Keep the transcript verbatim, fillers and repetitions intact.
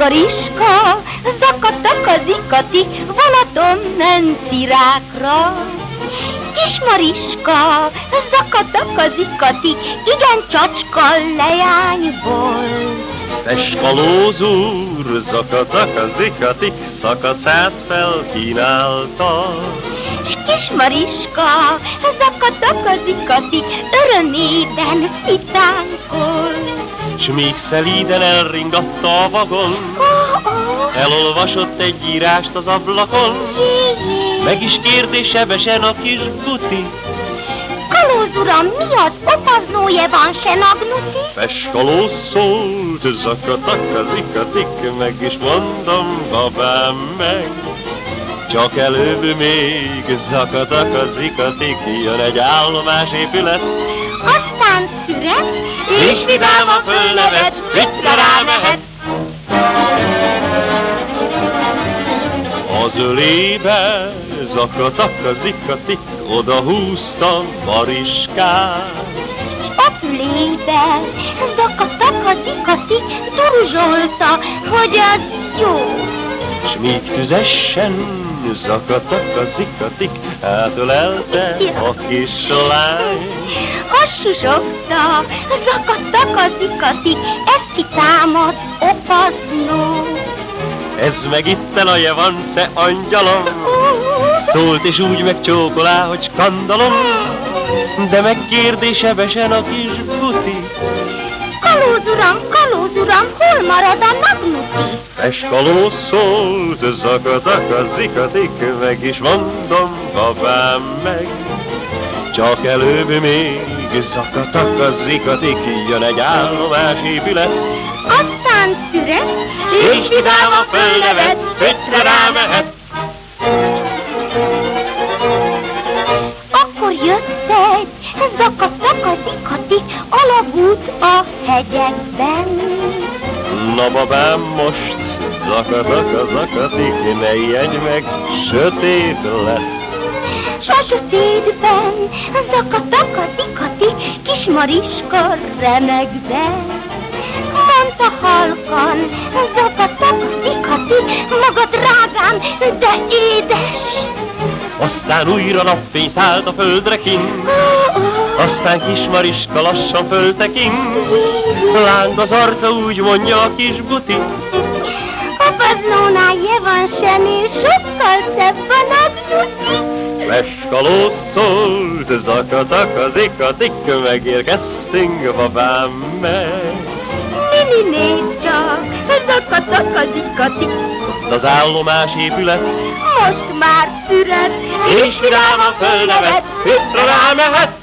Mariska, zakataka zikati, vonaton ment Irákra. Kis Mariska, zakataka zikati, igen csacska leányból. Peskalóz úr, zakataka zikatik, szakaszát felkínálta. S kis Mariska, zakataka zikati, örömében fitánkol. S míg szelíden elringatta a vagon, Oh, oh. elolvasott egy írást az ablakon, meg is kérdés sebesen a kis buti. Kalóz uram, mi az opaznóje van se nagnuti? Peskalóz szólt, zakataka zikatik, meg is mondom, babám meg. Csak előbb még zakataka zikatik, jön egy állomásépület, Aztán szüret, és vidáman fölnevet, vitre rámehet. Az ölébe zakataka zikatik, oda húztam Mariskát. s a fülébe zakataka zikati, duruzsolta, hogy az jó. S míg tüzessen zakataka zikatik, átölelte a kislány. Azt susogta, zakataka zikati, ez kitámad opaznó. Ez meg itten a Jevance angyalom, szólt és úgy megcsókolá, hogy skandalom, de megkérdés sebesen a kis buti. Kalóz uram, kalóz uram, hol marad a nagnuti? Peskalóz szólt, zakataka zikatik, meg is mondom, babám meg. Csak előbb még zakataka zikatik, jön egy állomásépület, Aztán szüret, és vidáman fölnevet, vitre rámehet. Akkor jött egy zakataka zikati, alagút a hegyekben. Na babám, most zakataka zakatik, ne ijedj meg, sötét lesz. S a sötétben zakataka zikati, kis Mariska remegve. Mondta halkan, zakataka zikati, maga drágám, de édes. Aztán újra napfény szállt a földre kint, Oh, oh. aztán kis Mariska lassan föltekint. Láng az arca, úgy mondja a kis buti. Opaznónál Jevan semmi, sokkal szebb a nagnuti. Peskalóz szólt, zakataka zikatik, megérkeztünk, babám meg. Mini, nézd csak, zakataka zikati, Az állomásépület, most már szüret, és vidáman fölnevet, vitre rámehet.